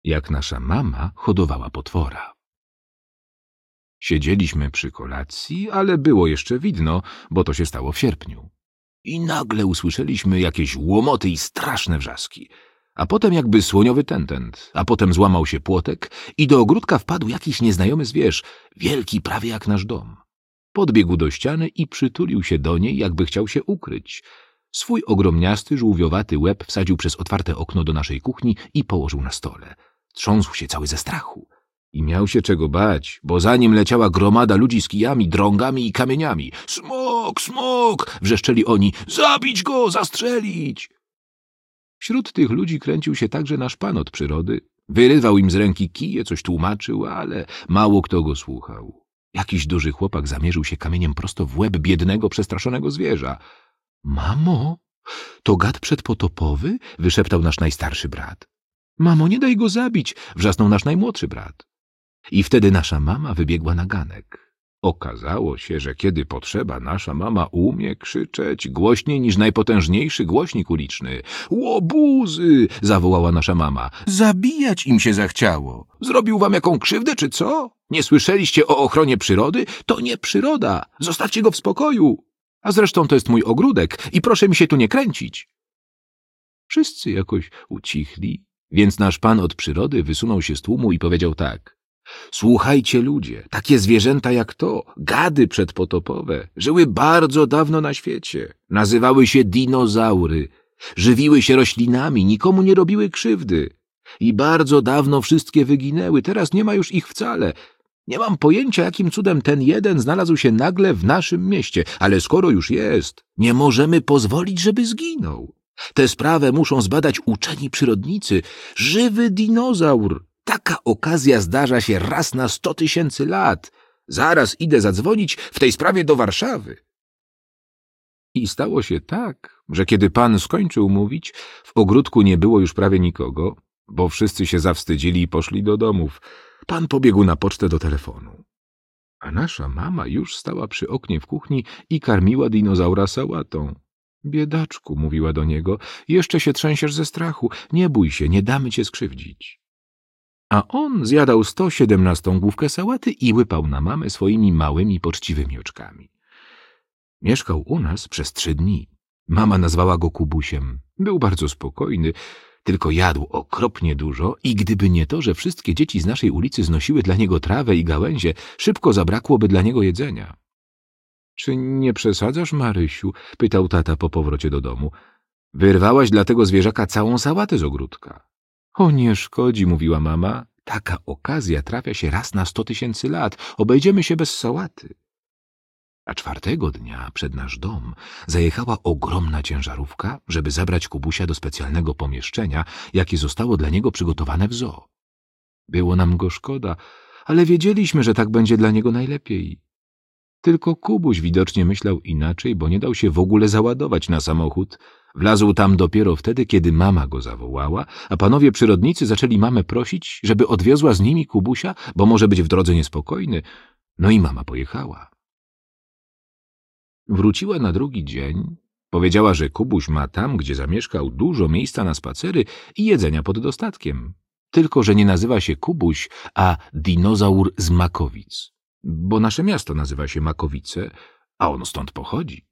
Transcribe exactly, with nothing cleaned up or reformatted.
jak nasza mama hodowała potwora. Siedzieliśmy przy kolacji, ale było jeszcze widno, bo to się stało w sierpniu. I nagle usłyszeliśmy jakieś łomoty i straszne wrzaski. A potem jakby słoniowy tentent, a potem złamał się płotek i do ogródka wpadł jakiś nieznajomy zwierz, wielki prawie jak nasz dom. Podbiegł do ściany i przytulił się do niej, jakby chciał się ukryć. Swój ogromniasty, żółwiowaty łeb wsadził przez otwarte okno do naszej kuchni i położył na stole. Trząsł się cały ze strachu. I miał się czego bać, bo za nim leciała gromada ludzi z kijami, drągami i kamieniami. Smok, smok! Wrzeszczeli oni. Zabić go, zastrzelić! Wśród tych ludzi kręcił się także nasz pan od przyrody. Wyrywał im z ręki kije, coś tłumaczył, ale mało kto go słuchał. Jakiś duży chłopak zamierzył się kamieniem prosto w łeb biednego, przestraszonego zwierza. Mamo, to gad przedpotopowy? Wyszeptał nasz najstarszy brat. Mamo, nie daj go zabić! Wrzasnął nasz najmłodszy brat. I wtedy nasza mama wybiegła na ganek. Okazało się, że kiedy potrzeba, nasza mama umie krzyczeć głośniej niż najpotężniejszy głośnik uliczny. Łobuzy! Zawołała nasza mama. Zabijać im się zachciało. Zrobił wam jaką krzywdę, czy co? Nie słyszeliście o ochronie przyrody? To nie przyroda. Zostawcie go w spokoju. A zresztą to jest mój ogródek i proszę mi się tu nie kręcić. Wszyscy jakoś ucichli, więc nasz pan od przyrody wysunął się z tłumu i powiedział tak. Słuchajcie ludzie, takie zwierzęta jak to, gady przedpotopowe, żyły bardzo dawno na świecie. Nazywały się dinozaury. Żywiły się roślinami, nikomu nie robiły krzywdy. I bardzo dawno wszystkie wyginęły, teraz nie ma już ich wcale. Nie mam pojęcia, jakim cudem ten jeden znalazł się nagle w naszym mieście, ale skoro już jest, nie możemy pozwolić, żeby zginął. Tę sprawę muszą zbadać uczeni przyrodnicy. Żywy dinozaur. Taka okazja zdarza się raz na sto tysięcy lat. Zaraz idę zadzwonić w tej sprawie do Warszawy. I stało się tak, że kiedy pan skończył mówić, w ogródku nie było już prawie nikogo, bo wszyscy się zawstydzili i poszli do domów. Pan pobiegł na pocztę do telefonu. A nasza mama już stała przy oknie w kuchni i karmiła dinozaura sałatą. Biedaczku, mówiła do niego, jeszcze się trzęsiesz ze strachu, nie bój się, nie damy cię skrzywdzić. A on zjadał sto siedemnastą główkę sałaty i łypał na mamę swoimi małymi, poczciwymi oczkami. Mieszkał u nas przez trzy dni. Mama nazwała go Kubusiem. Był bardzo spokojny, tylko jadł okropnie dużo i gdyby nie to, że wszystkie dzieci z naszej ulicy znosiły dla niego trawę i gałęzie, szybko zabrakłoby dla niego jedzenia. — Czy nie przesadzasz, Marysiu? — pytał tata po powrocie do domu. — Wyrwałaś dla tego zwierzaka całą sałatę z ogródka. — O, nie szkodzi — mówiła mama. — Taka okazja trafia się raz na sto tysięcy lat. Obejdziemy się bez sałaty. A czwartego dnia przed nasz dom zajechała ogromna ciężarówka, żeby zabrać Kubusia do specjalnego pomieszczenia, jakie zostało dla niego przygotowane w zoo. Było nam go szkoda, ale wiedzieliśmy, że tak będzie dla niego najlepiej. Tylko Kubuś widocznie myślał inaczej, bo nie dał się w ogóle załadować na samochód. Wlazł tam dopiero wtedy, kiedy mama go zawołała, a panowie przyrodnicy zaczęli mamę prosić, żeby odwiozła z nimi Kubusia, bo może być w drodze niespokojny. No i mama pojechała. Wróciła na drugi dzień. Powiedziała, że Kubuś ma tam, gdzie zamieszkał, dużo miejsca na spacery i jedzenia pod dostatkiem. Tylko że nie nazywa się Kubuś, a dinozaur z Makowic. Bo nasze miasto nazywa się Makowice, a on stąd pochodzi.